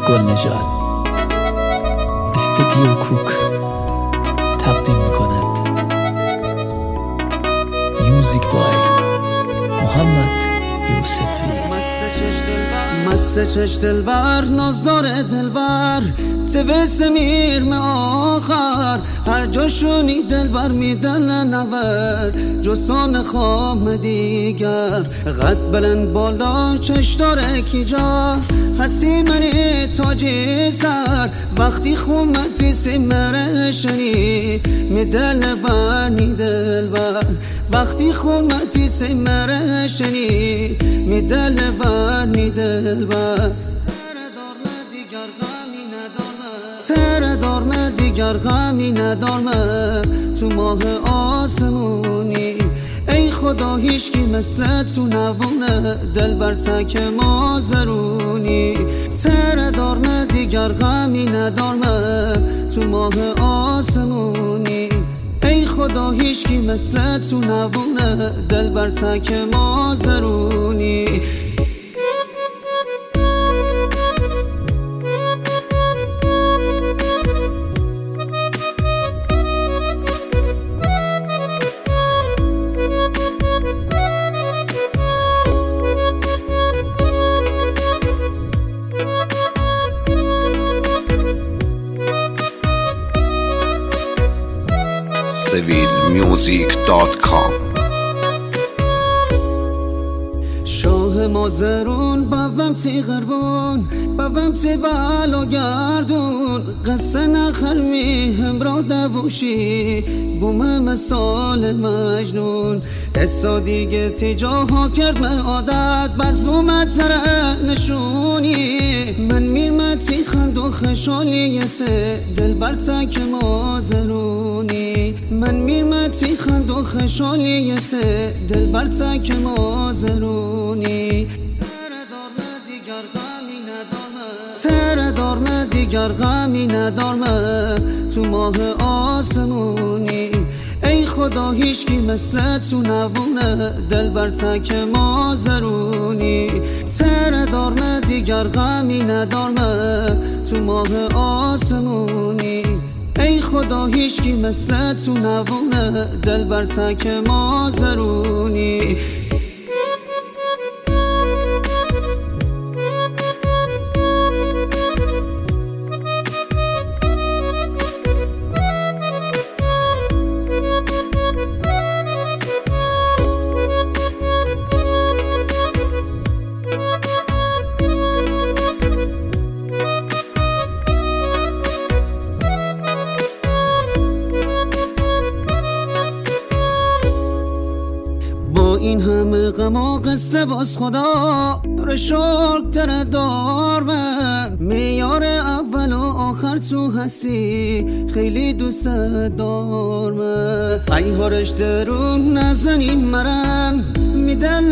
گل نژاد استودیو کوک تقدیم میکند میوزیک بای محمد یوسفی. مست چش دلبر نازدار دلبر توس میر میں آخر هر جاشونی دلبر میدل نور جستان خام دیگر قد بلند بالا چش داره کی جا هستی منی تاجی سر وقتی خومتی سمرشنی میدل برنی دلبر وقتی خومتی سمرشنی میدل برنی دلبر سر دارمه دیگر غمی ندارمه تو ماه آسمونی ای خدا هیچکی مثل تو نوونه دل بر تک ما زرونی سر دارمه دیگر غمی ندارمه تو ماه آسمونی ای خدا هیچکی مثل تو نوونه دل بر تک ما زرونی. civilmusic.com شاه مازرون بوم تی غربون بوم تی بالا گردون قصه نخر می همراه دوشی بوم مثال مجنون حسا دیگه تی جاها کرد من عادت بزومت زره نشونی من میرمتی خند و خشالی سه دل بر تک مازرونی من میرمتی خند و خشالی سه دل بر تک مازرونی سر دارمه دیگر غمی ندارمه تو ماه آسمونی ای خدا هیچکی مثل تو نوونه دل بر تک ما زرونی سر دارمه دیگر غمی ندارمه تو ماه آسمونی ای خدا هیچکی مثل تو نوونه دل بر تک ما زرونی. این همه غم و قصه باز خدا پر شرک تره دارمه میار اول و آخر تو هستی خیلی دوست دارمه ای هارش درون نزنی مرم میدل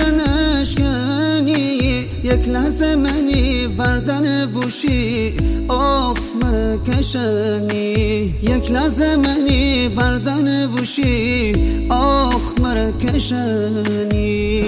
نشکنی یک لحظه منی وردن بوشی آخ مرکشنی یک لحظه منی وردن بوشی آخ مرکشنی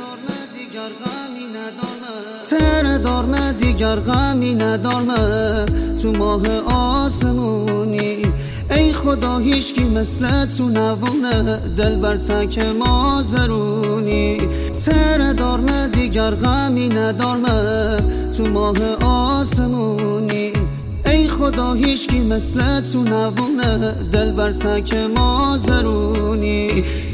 سر دارمه دیگر غمی ندارمه تو ماه آسمونی ای خدا هیچکی مثل تو نوونه دل بر تک ما زرونی سر دارمه دیگر غمی ندارمه تو ماه آسمونی ای خدا هیچکی مثل تو نوونه دل بر تک ما زرونی.